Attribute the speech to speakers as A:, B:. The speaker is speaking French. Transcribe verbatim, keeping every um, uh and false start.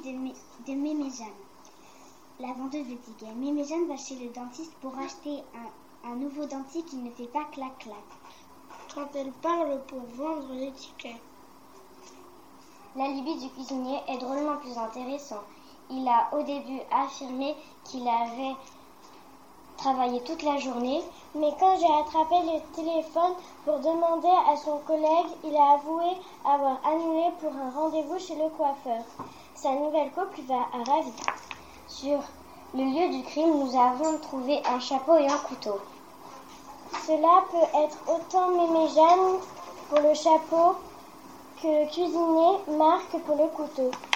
A: de, Mé- de Mémé Jeanne. La vendeuse de tickets. Mémé Jeanne va chez le dentiste pour acheter un, un nouveau dentier qui ne fait pas clac-clac.
B: Quand elle parle pour vendre les tickets.
C: L'alibi du cuisinier est drôlement plus intéressant. Il a au début affirmé qu'il avait travaillé toute la journée,
B: mais quand j'ai attrapé le téléphone pour demander à son collègue, il a avoué avoir annulé pour un rendez-vous chez le coiffeur. Sa nouvelle couple va à Ravi.
C: Sur le lieu du crime, nous avons trouvé un chapeau et un couteau.
B: Cela peut être autant Mémé Jeanne pour le chapeau que le cuisinier Marc pour le couteau.